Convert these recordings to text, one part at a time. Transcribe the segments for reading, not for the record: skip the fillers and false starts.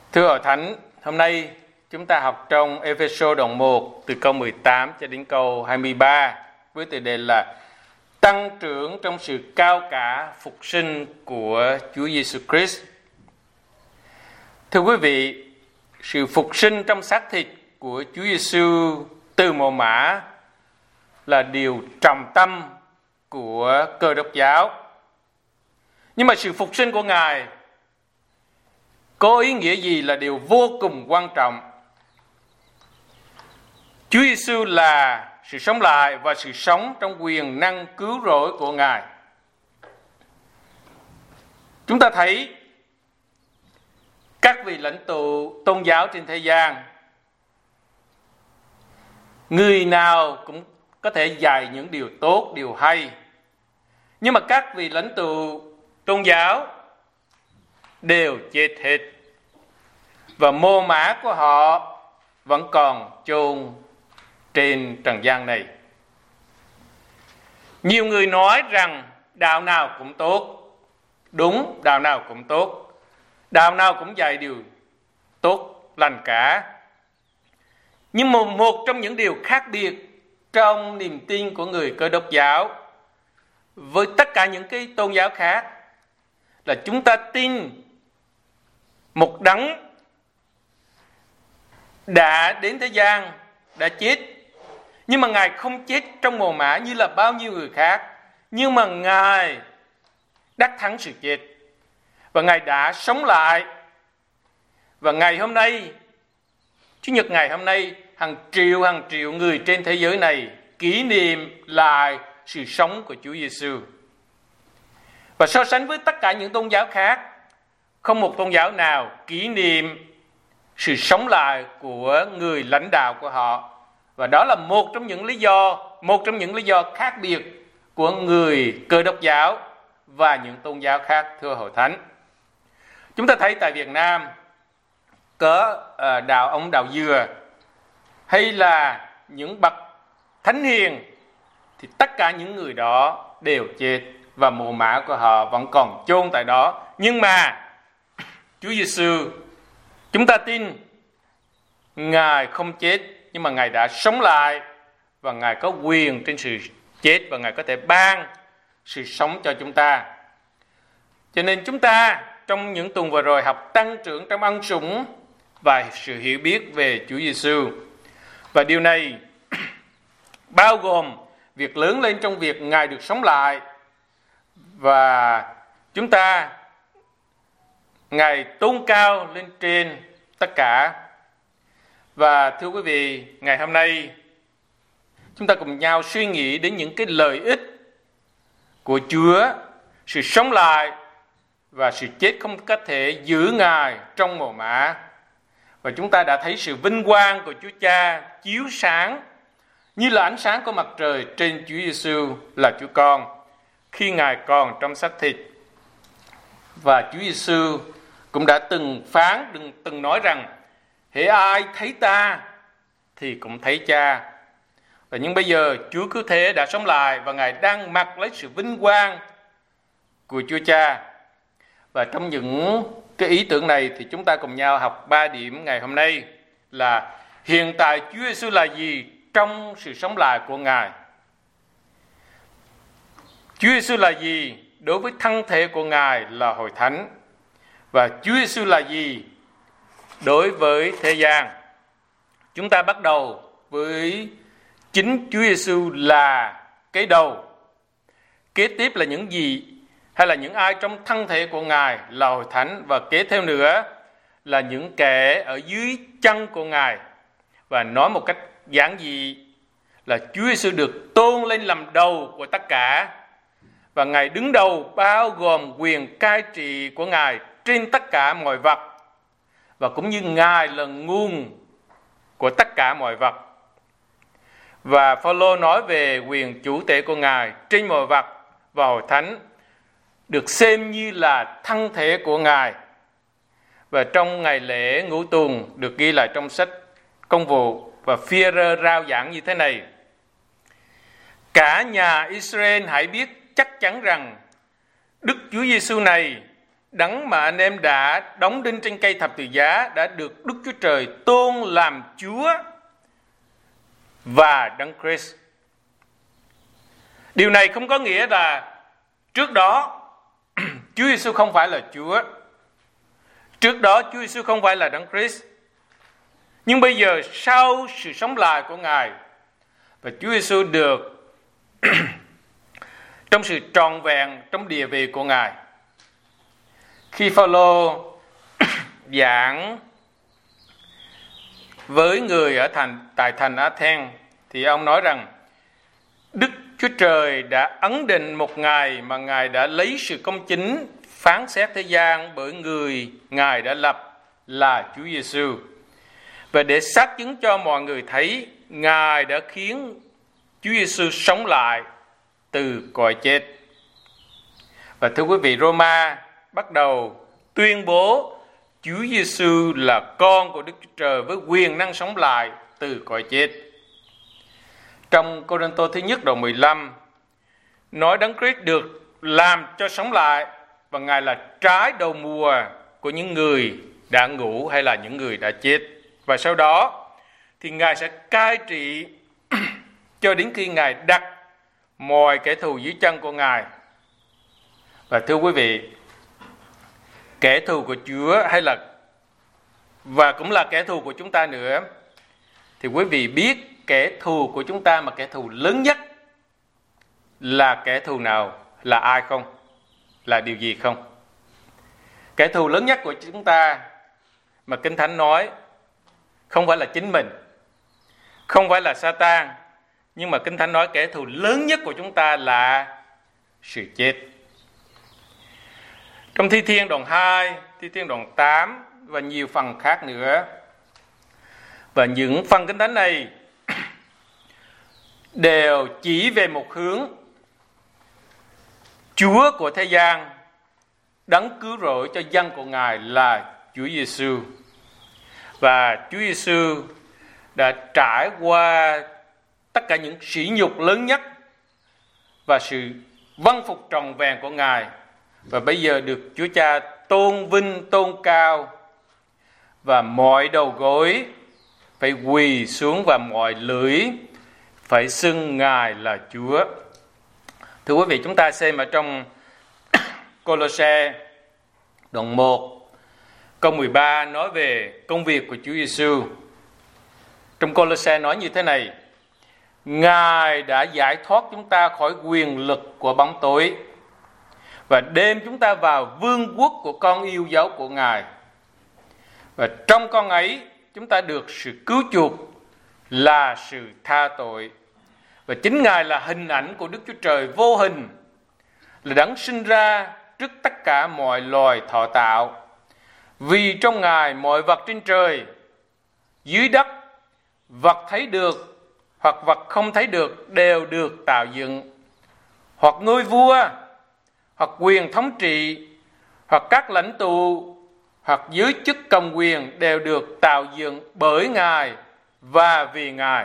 Thưa Hội Thánh, hôm nay chúng ta học trong Ê-phê-sô đoạn 1 từ câu 18 cho đến câu 23 với tựa đề là Tăng trưởng trong sự cao cả phục sinh của Chúa Giêsu Christ. Thưa quý vị, sự phục sinh trong xác thịt của Chúa Giêsu từ mồ mả là điều trọng tâm của Cơ Đốc giáo. Nhưng mà sự phục sinh của Ngài có ý nghĩa gì là điều vô cùng quan trọng. Chúa Giêsu là sự sống lại và sự sống trong quyền năng cứu rỗi của Ngài. Chúng ta thấy các vị lãnh tụ tôn giáo trên thế gian, người nào cũng có thể dạy những điều tốt, điều hay. Nhưng mà các vị lãnh tụ tôn giáo đều chết hết. Và mồ mả của họ vẫn còn chôn trên trần gian này. Nhiều người nói rằng đạo nào cũng tốt. Đúng, đạo nào cũng tốt. Đạo nào cũng dạy điều tốt lành cả. Nhưng một trong những điều khác biệt trong niềm tin của người Cơ Đốc giáo với tất cả những cái tôn giáo khác là chúng ta tin một đấng đã đến thế gian, đã chết. Nhưng mà Ngài không chết trong mồ mả như là bao nhiêu người khác. Nhưng mà Ngài đắc thắng sự chết. Và Ngài đã sống lại. Và ngày hôm nay, Chủ nhật ngày hôm nay, hàng triệu người trên thế giới này kỷ niệm lại sự sống của Chúa Giêsu. Và so sánh với tất cả những tôn giáo khác, không một tôn giáo nào kỷ niệm sự sống lại của người lãnh đạo của họ. Và đó là một trong những lý do khác biệt của người Cơ Đốc giáo và những tôn giáo khác, thưa Hội Thánh. Chúng ta thấy tại Việt Nam có ông Đạo Dừa hay là những bậc thánh hiền, thì tất cả những người đó đều chết và mồ mả của họ vẫn còn chôn tại đó. Nhưng mà Chúa Giêsu, chúng ta tin Ngài không chết, nhưng mà Ngài đã sống lại và Ngài có quyền trên sự chết và Ngài có thể ban sự sống cho chúng ta. Cho nên chúng ta trong những tuần vừa rồi học tăng trưởng trong ân sủng và sự hiểu biết về Chúa Giêsu. Và điều này bao gồm việc lớn lên trong việc Ngài được sống lại và chúng ta Ngài tôn cao lên trên tất cả. Và thưa quý vị, ngày hôm nay chúng ta cùng nhau suy nghĩ đến những cái lợi ích của Chúa, sự sống lại và sự chết không có thể giữ Ngài trong mồ mả. Và chúng ta đã thấy sự vinh quang của Chúa Cha chiếu sáng như là ánh sáng của mặt trời trên Chúa Giêsu là Chúa Con khi Ngài còn trong xác thịt. Và Chúa Giêsu cũng đã từng nói rằng hễ ai thấy ta thì cũng thấy Cha. Và nhưng bây giờ Chúa Cứu Thế đã sống lại và Ngài đang mặc lấy sự vinh quang của Chúa Cha. Và trong những cái ý tưởng này thì chúng ta cùng nhau học 3 điểm ngày hôm nay là hiện tại Chúa Giêsu là gì trong sự sống lại của Ngài. Chúa Giêsu là gì đối với thân thể của Ngài là Hội Thánh. Và Chúa Giêsu là gì đối với thế gian. Chúng ta bắt đầu với chính Chúa Giêsu là cái đầu. Kế tiếp là những gì hay là những ai trong thân thể của Ngài là Hội Thánh. Và kế theo nữa là những kẻ ở dưới chân của Ngài. Và nói một cách giản dị là Chúa Giêsu được tôn lên làm đầu của tất cả. Và Ngài đứng đầu bao gồm quyền cai trị của Ngài trên tất cả mọi vật. Và cũng như Ngài là nguồn của tất cả mọi vật. Và Phaolô nói về quyền chủ tể của Ngài trên mọi vật và Hội Thánh được xem như là thân thể của Ngài. Và trong ngày lễ Ngũ Tuần được ghi lại trong sách Công vụ, và Phi-e-rơ rao giảng như thế này: cả nhà Israel hãy biết chắc chắn rằng Đức Chúa Giêsu này Đấng mà anh em đã đóng đinh trên cây thập tự giá đã được Đức Chúa Trời tôn làm Chúa và Đấng Christ. Điều này không có nghĩa là trước đó Chúa Giêsu không phải là Chúa. Trước đó Chúa Giêsu không phải là Đấng Christ. Nhưng bây giờ sau sự sống lại của Ngài và Chúa Giêsu được trong sự trọn vẹn trong địa vị của Ngài. Khi Phao-lô giảng với người ở tại thành Athens thì ông nói rằng Đức Chúa Trời đã ấn định một ngày mà Ngài đã lấy sự công chính phán xét thế gian bởi người Ngài đã lập là Chúa Giêsu. Và để xác chứng cho mọi người thấy Ngài đã khiến Chúa Giêsu sống lại từ cõi chết. Và thưa quý vị, Roma bắt đầu tuyên bố Chúa Giêsu là con của Đức Chúa Trời với quyền năng sống lại từ cõi chết. Trong Cô-rinh-tô thứ nhất đoạn 15 nói Đấng Christ được làm cho sống lại và Ngài là trái đầu mùa của những người đã ngủ hay là những người đã chết. Và sau đó thì Ngài sẽ cai trị cho đến khi Ngài đặt mọi kẻ thù dưới chân của Ngài. Và thưa quý vị, kẻ thù của Chúa và cũng là kẻ thù của chúng ta nữa, thì quý vị biết kẻ thù của chúng ta mà kẻ thù lớn nhất là kẻ thù nào, là ai không? Là điều gì không? Kẻ thù lớn nhất của chúng ta mà Kinh Thánh nói không phải là chính mình, không phải là Sa-tan, nhưng mà Kinh Thánh nói kẻ thù lớn nhất của chúng ta là sự chết. Trong Thi Thiên đoạn 2, Thi Thiên đoạn 8 và nhiều phần khác nữa. Và những phần Kinh Thánh này đều chỉ về một hướng: Chúa của thế gian, Đấng cứu rỗi cho dân của Ngài là Chúa Giêsu. Và Chúa Giêsu đã trải qua tất cả những sỉ nhục lớn nhất và sự vâng phục trọn vẹn của Ngài, và bây giờ được Chúa Cha tôn vinh tôn cao, và mọi đầu gối phải quỳ xuống và mọi lưỡi phải xưng Ngài là Chúa. Thưa quý vị, chúng ta xem ở trong Cô-lô-se đoạn 1 câu 13 nói về công việc của Chúa Giêsu. Trong Cô-lô-se nói như thế này: Ngài đã giải thoát chúng ta khỏi quyền lực của bóng tối và đem chúng ta vào vương quốc của con yêu dấu của Ngài. Và trong con ấy chúng ta được sự cứu chuộc là sự tha tội. Và chính Ngài là hình ảnh của Đức Chúa Trời vô hình, là Đấng sinh ra trước tất cả mọi loài thọ tạo. Vì trong Ngài mọi vật trên trời, dưới đất, vật thấy được hoặc vật không thấy được đều được tạo dựng. Hoặc ngôi vua, hoặc quyền thống trị, hoặc các lãnh tụ, hoặc giới chức cầm quyền đều được tạo dựng bởi Ngài và vì Ngài.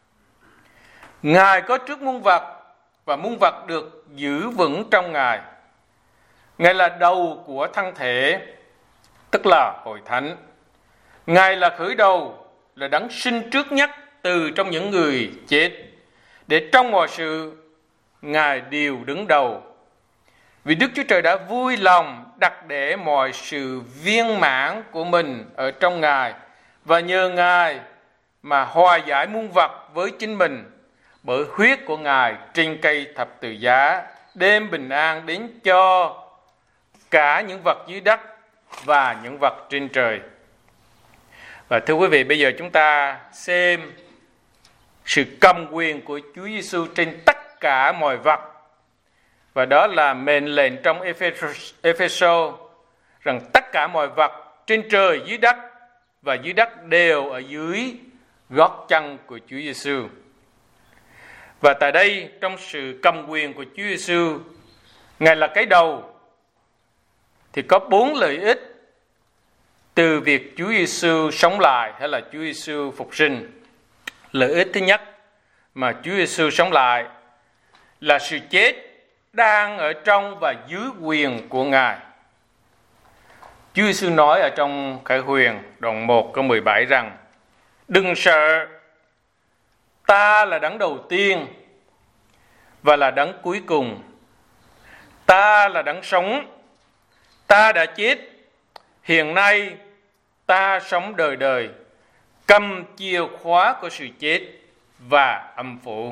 Ngài có trước muôn vật và muôn vật được giữ vững trong Ngài. Ngài là đầu của thân thể, tức là hội thánh. Ngài là khởi đầu, là Đấng sinh trước nhất từ trong những người chết, để trong mọi sự Ngài đều đứng đầu. Vì Đức Chúa Trời đã vui lòng đặt để mọi sự viên mãn của mình ở trong Ngài, và nhờ Ngài mà hòa giải muôn vật với chính mình bởi huyết của Ngài trên cây thập tự giá, đem bình an đến cho cả những vật dưới đất và những vật trên trời. Và thưa quý vị, bây giờ chúng ta xem sự cầm quyền của Chúa Giêsu trên tất cả mọi vật. Và đó là mệnh lệnh trong Ê-phê-sô rằng tất cả mọi vật trên trời, dưới đất và dưới đất đều ở dưới gót chân của Chúa Giêsu. Và tại đây, trong sự cầm quyền của Chúa Giêsu, Ngài là cái đầu, thì có 4 lợi ích từ việc Chúa Giêsu sống lại hay là Chúa Giêsu phục sinh. Lợi ích thứ nhất mà Chúa Giêsu sống lại là sự chết đang ở trong và dưới quyền của Ngài. Chúa Giêsu nói ở trong Khải Huyền đoạn 1 câu 17 rằng: đừng sợ, ta là đấng đầu tiên và là đấng cuối cùng. Ta là đấng sống, ta đã chết, hiện nay ta sống đời đời, cầm chìa khóa của sự chết và âm phủ.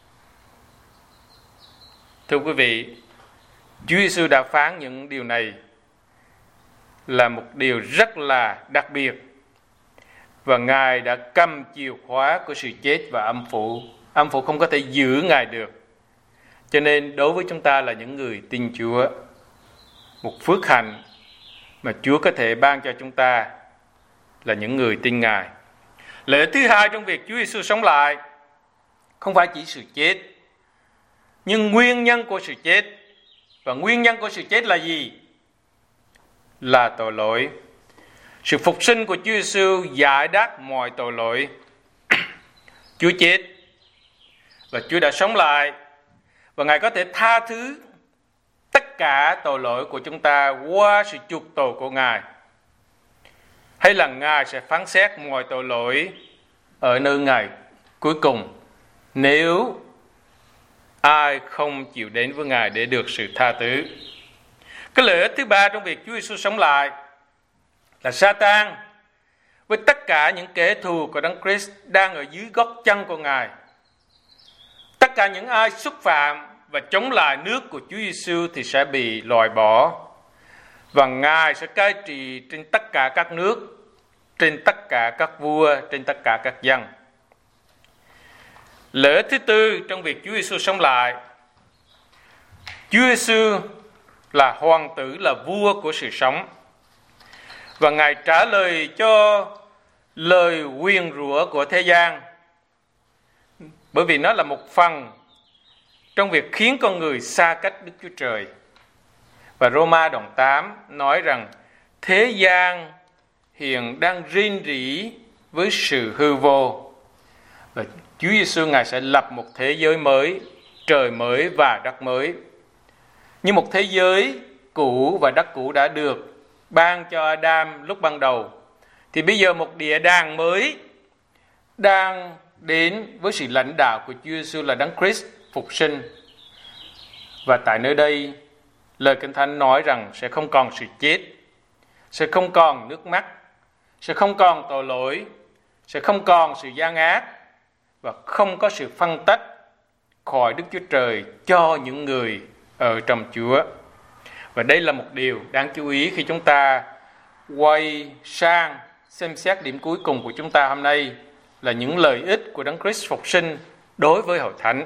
Thưa quý vị, Chúa Giêsu đã phán những điều này là một điều rất là đặc biệt, và Ngài đã cầm chìa khóa của sự chết và âm phủ. Âm phủ không có thể giữ Ngài được. Cho nên đối với chúng ta là những người tin Chúa, một phước hạnh mà Chúa có thể ban cho chúng ta là những người tin Ngài. Lợi ích thứ hai trong việc Chúa Giêsu sống lại không phải chỉ sự chết, nhưng nguyên nhân của sự chết. Và nguyên nhân của sự chết là gì? Là tội lỗi. Sự phục sinh của Chúa Giêsu giải đáp mọi tội lỗi. Chúa chết và Chúa đã sống lại, và Ngài có thể tha thứ tất cả tội lỗi của chúng ta qua sự chuộc tội của Ngài. Hay là Ngài sẽ phán xét mọi tội lỗi ở nơi Ngài cuối cùng, nếu ai không chịu đến với Ngài để được sự tha thứ. Cái lợi ích thứ ba trong việc Chúa Giêsu sống lại là Sa-tan với tất cả những kẻ thù của Đấng Christ đang ở dưới gót chân của Ngài. Tất cả những ai xúc phạm và chống lại nước của Chúa Giêsu thì sẽ bị loại bỏ, và Ngài sẽ cai trị trên tất cả các nước, trên tất cả các vua, trên tất cả các dân. Lợi ích thứ tư trong việc Chúa Giêsu sống lại, Chúa Giêsu là hoàng tử, là vua của sự sống, và Ngài trả lời cho lời nguyền rủa của thế gian, bởi vì nó là một phần trong việc khiến con người xa cách Đức Chúa Trời. Và Roma đoạn 8 nói rằng thế gian hiện đang rên rỉ với sự hư vô, và Chúa Giêsu Ngài sẽ lập một thế giới mới, trời mới và đất mới. Như một thế giới cũ và đất cũ đã được ban cho Adam lúc ban đầu, thì bây giờ một địa đàng mới đang đến với sự lãnh đạo của Chúa Giêsu là Đấng Christ phục sinh. Và tại nơi đây, lời Kinh Thánh nói rằng sẽ không còn sự chết, sẽ không còn nước mắt, sẽ không còn tội lỗi, sẽ không còn sự gian ác, và không có sự phân tách khỏi Đức Chúa Trời cho những người ở trong Chúa. Và đây là một điều đáng chú ý khi chúng ta quay sang xem xét điểm cuối cùng của chúng ta hôm nay là những lợi ích của Đấng Christ phục sinh đối với hội thánh.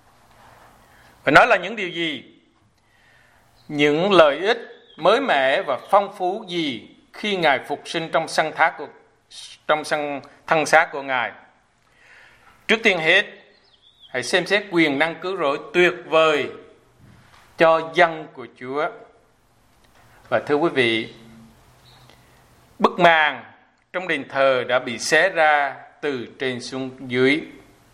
Và nó là những điều gì? Những lợi ích mới mẻ và phong phú gì khi Ngài phục sinh trong thân xác của Ngài? Trước tiên hết, hãy xem xét quyền năng cứu rỗi tuyệt vời cho dân của Chúa. Và thưa quý vị, bức màn trong đền thờ đã bị xé ra từ trên xuống dưới.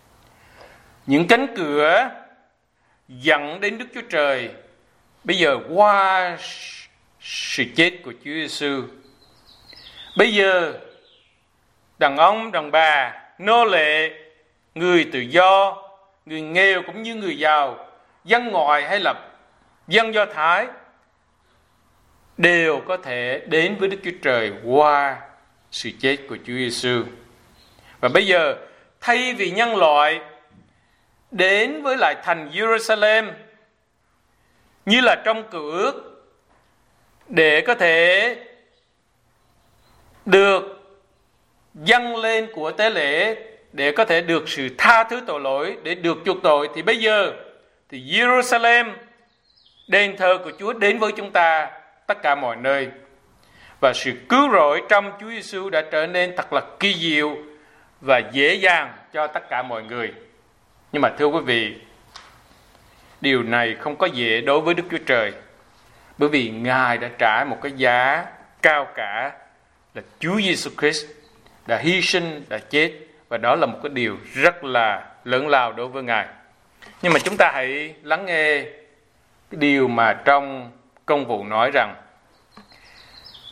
Những cánh cửa dẫn đến Đức Chúa Trời bây giờ qua sự chết của Chúa Giêsu. Bây giờ đàn ông, đàn bà, nô lệ, người tự do, người nghèo cũng như người giàu, dân ngoại hay là dân Do Thái đều có thể đến với Đức Chúa Trời qua sự chết của Chúa Giêsu. Và bây giờ thay vì nhân loại đến với lại thành Jerusalem như là trong Cựu Ước để có thể được dâng lên của tế lễ, để có thể được sự tha thứ tội lỗi, để được chuộc tội, thì bây giờ thì Jerusalem, đền thờ của Chúa đến với chúng ta tất cả mọi nơi. Và sự cứu rỗi trong Chúa Giêsu đã trở nên thật là kỳ diệu và dễ dàng cho tất cả mọi người. Nhưng mà thưa quý vị, điều này không có dễ đối với Đức Chúa Trời, bởi vì Ngài đã trả một cái giá cao cả, là Chúa Giêsu Christ đã hy sinh, đã chết, và đó là một cái điều rất là lớn lao đối với Ngài. Nhưng mà chúng ta hãy lắng nghe cái điều mà trong Công vụ nói rằng tất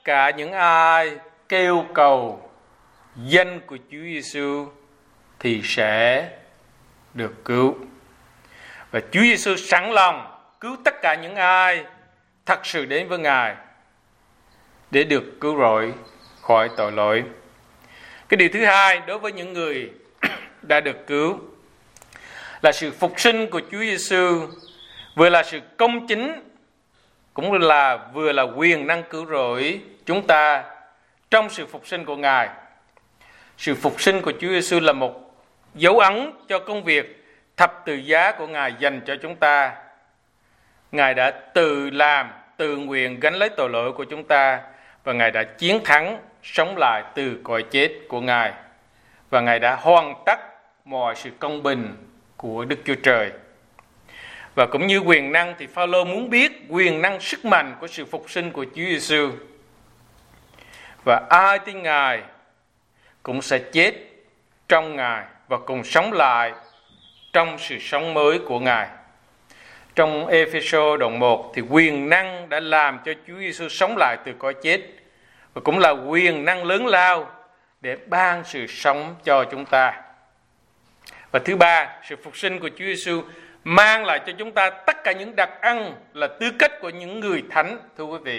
cả những ai kêu cầu danh của Chúa Giêsu thì sẽ được cứu. Và Chúa Giêsu sẵn lòng cứu tất cả những ai thật sự đến với Ngài để được cứu rỗi khỏi tội lỗi. Cái điều thứ hai đối với những người đã được cứu là sự phục sinh của Chúa Giêsu vừa là sự công chính cũng là vừa là quyền năng cứu rỗi chúng ta trong sự phục sinh của Ngài. Sự phục sinh của Chúa Giêsu là một dấu ấn cho công việc thập tự giá của Ngài dành cho chúng ta. Ngài đã tự làm, tự nguyện gánh lấy tội lỗi của chúng ta, và Ngài đã chiến thắng, sống lại từ cõi chết của Ngài, và Ngài đã hoàn tất mọi sự công bình của Đức Chúa Trời. Và cũng như quyền năng thì Phao-lô muốn biết quyền năng sức mạnh của sự phục sinh của Chúa Giêsu. Và ai tin Ngài cũng sẽ chết trong Ngài và cùng sống lại trong sự sống mới của Ngài. Trong Ê-phê-sô đoạn 1 thì quyền năng đã làm cho Chúa Giêsu sống lại từ cõi chết, và cũng là quyền năng lớn lao để ban sự sống cho chúng ta. Và thứ ba, sự phục sinh của Chúa Giêsu mang lại cho chúng ta tất cả những đặc ân là tư cách của những người thánh, thưa quý vị.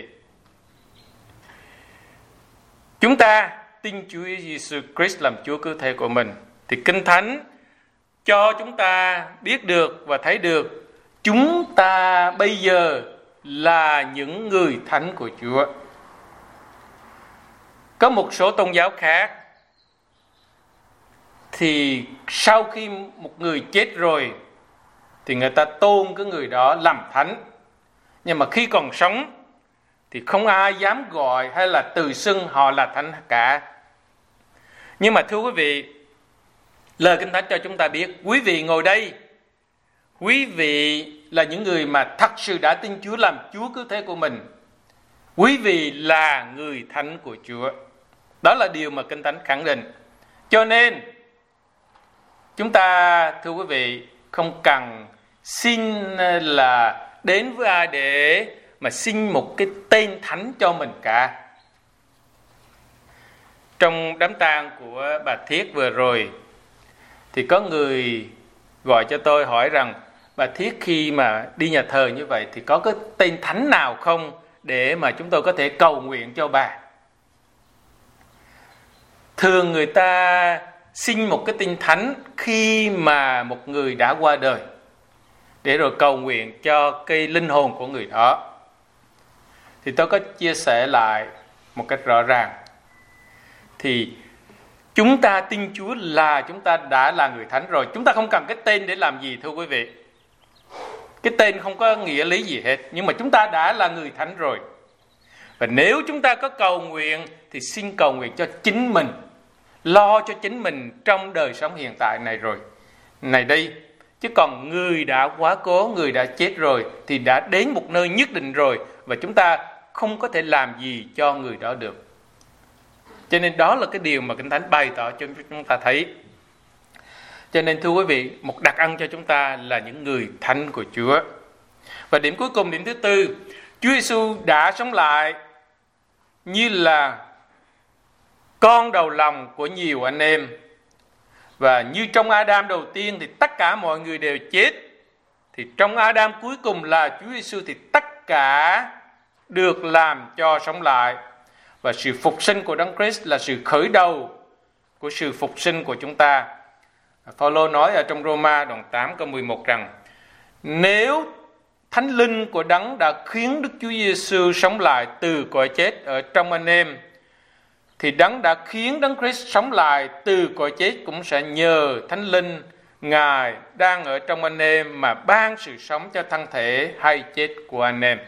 Chúng ta tin Chúa Giêsu Christ làm Chúa cứu thế của mình, thì Kinh Thánh cho chúng ta biết được và thấy được chúng ta bây giờ là những người thánh của Chúa. Có một số tôn giáo khác thì sau khi một người chết rồi thì người ta tôn cái người đó làm thánh, nhưng mà khi còn sống thì không ai dám gọi hay là tự xưng họ là thánh cả. Nhưng mà thưa quý vị, lời Kinh Thánh cho chúng ta biết, quý vị ngồi đây, quý vị là những người mà thật sự đã tin Chúa làm Chúa cứu thế của mình. Quý vị là người thánh của Chúa. Đó là điều mà Kinh Thánh khẳng định. Cho nên chúng ta, thưa quý vị, không cần xin là đến với ai để mà xin một cái tên thánh cho mình cả. Trong đám tang của bà Thiết vừa rồi thì có người gọi cho tôi hỏi rằng bà Thiết khi mà đi nhà thờ như vậy thì có cái tên thánh nào không để mà chúng tôi có thể cầu nguyện cho bà. Thường người ta xin một cái tên thánh khi mà một người đã qua đời để rồi cầu nguyện cho cái linh hồn của người đó. Thì tôi có chia sẻ lại một cách rõ ràng. Thì chúng ta tin Chúa là chúng ta đã là người thánh rồi. Chúng ta không cần cái tên để làm gì, thưa quý vị. Cái tên không có nghĩa lý gì hết. Nhưng mà chúng ta đã là người thánh rồi. Và nếu chúng ta có cầu nguyện thì xin cầu nguyện cho chính mình, lo cho chính mình trong đời sống hiện tại này rồi, này đây. Chứ còn người đã quá cố, người đã chết rồi thì đã đến một nơi nhất định rồi, và chúng ta không có thể làm gì cho người đó được. Cho nên đó là cái điều mà Kinh Thánh bày tỏ cho chúng ta thấy. Cho nên thưa quý vị, một đặc ân cho chúng ta là những người thánh của Chúa. Và điểm cuối cùng, điểm thứ tư, Chúa Giêsu đã sống lại như là con đầu lòng của nhiều anh em. Và như trong Adam đầu tiên thì tất cả mọi người đều chết, thì trong Adam cuối cùng là Chúa Giêsu thì tất cả được làm cho sống lại. Và sự phục sinh của Đấng Christ là sự khởi đầu của sự phục sinh của chúng ta. Phao-lô nói ở trong Roma đoạn 8 câu 11 rằng nếu Thánh Linh của Đấng đã khiến Đức Chúa Giêsu sống lại từ cõi chết ở trong anh em, thì Đấng đã khiến Đấng Christ sống lại từ cõi chết cũng sẽ nhờ Thánh Linh Ngài đang ở trong anh em mà ban sự sống cho thân thể hay chết của anh em.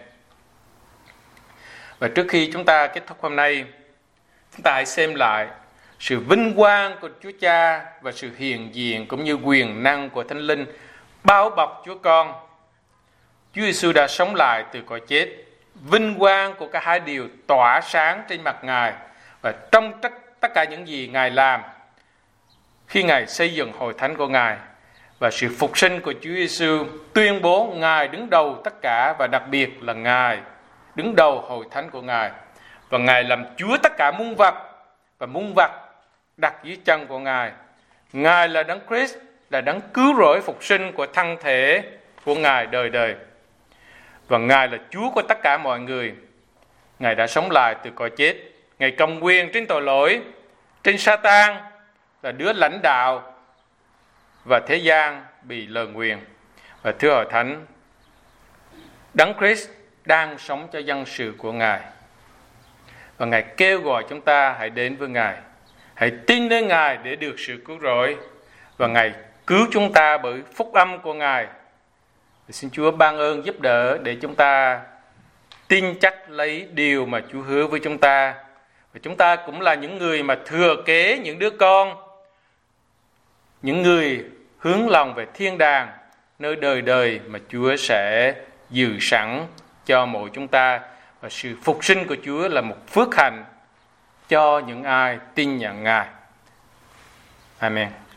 Và trước khi chúng ta kết thúc hôm nay, chúng ta hãy xem lại sự vinh quang của Chúa Cha và sự hiện diện cũng như quyền năng của Thánh Linh bao bọc Chúa Con. Chúa Giêsu đã sống lại từ cõi chết. Vinh quang của cả hai điều tỏa sáng trên mặt Ngài và trong tất cả những gì Ngài làm khi Ngài xây dựng hội thánh của Ngài. Và sự phục sinh của Chúa Giêsu tuyên bố Ngài đứng đầu tất cả, và đặc biệt là Ngài đứng đầu hội thánh của Ngài. Và Ngài làm Chúa tất cả muôn vật, và muôn vật đặt dưới chân của Ngài. Ngài là Đấng Christ, là Đấng cứu rỗi phục sinh của thân thể của Ngài đời đời. Và Ngài là Chúa của tất cả mọi người. Ngài đã sống lại từ cõi chết. Ngài cầm quyền trên tội lỗi, trên Sa-tan, là đứa lãnh đạo, và thế gian bị lời nguyền. Và thưa Hội Thánh, Đấng Christ đang sống cho dân sự của Ngài. Và Ngài kêu gọi chúng ta hãy đến với Ngài, hãy tin nơi Ngài để được sự cứu rỗi. Và Ngài cứu chúng ta bởi phúc âm của Ngài. Và xin Chúa ban ơn giúp đỡ để chúng ta tin chắc lấy điều mà Chúa hứa với chúng ta. Và chúng ta cũng là những người mà thừa kế những đứa con, những người hướng lòng về thiên đàng, nơi đời đời mà Chúa sẽ dự sẵn cho mỗi chúng ta. Và sự phục sinh của Chúa là một phước hạnh cho những ai tin nhận Ngài. Amen.